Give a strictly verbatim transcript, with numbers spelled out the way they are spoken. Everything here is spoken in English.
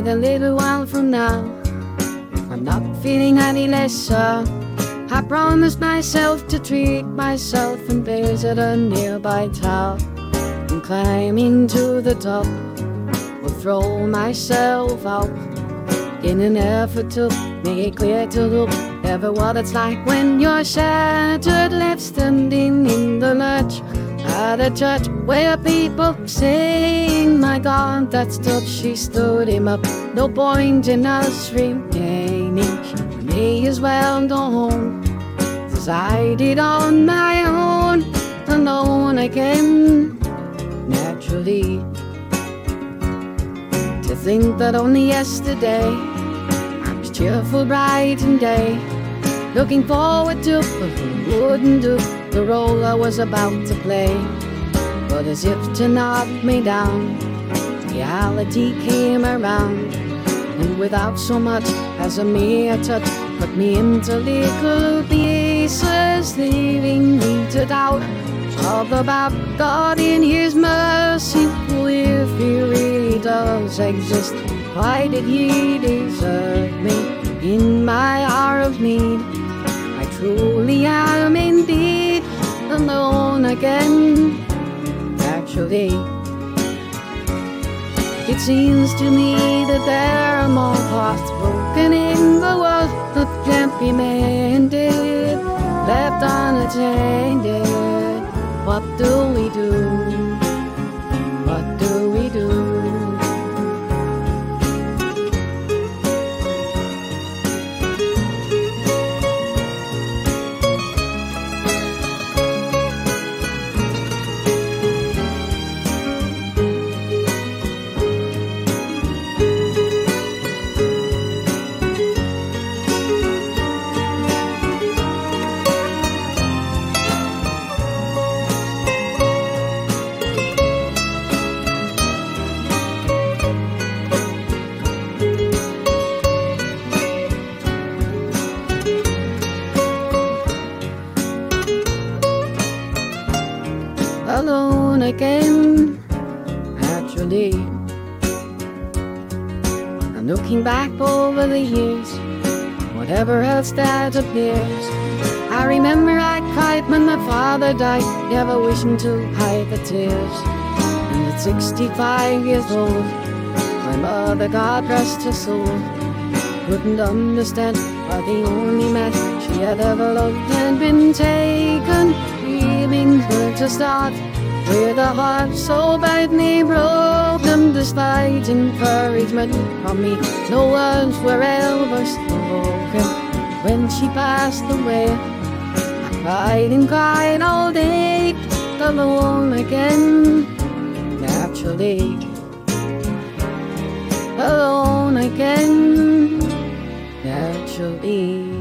a little while from now. I'm not feeling any lesser. I promised myself to treat myself and visit a nearby tower, and climbing to the top will throw myself out in an effort to make it clear to look ever what it's like when you're shattered, left standing in the lurch at a church where people saying, my God, that's touch, she stood him up. No point in us remaining, she may as well go home, as I did on my own, alone again, naturally. To think that only yesterday I was cheerful, bright and gay, looking forward to but who wouldn't do the role I was about to play. But as if to knock me down, reality came around, and without so much as a mere touch, put me into little pieces, leaving me to doubt all about God in His mercy. If He really does exist, why did He desert me in my hour of need? I truly am indeed alone again, actually. It seems to me that there are more hearts broken in the world that can't be mended, left unattended. What do we do? What do we do? Alone again, actually. I'm looking back over the years, whatever else that appears. I remember I cried when my father died, never wishing to hide the tears. And at sixty-five years old, my mother, God rest her soul, couldn't understand why the only man she had ever loved had been taken, leaving her to start with a heart so badly broken. Despite encouragement from me, no words were ever spoken. When she passed away, I cried and cried all day, alone again, naturally. Alone again, naturally.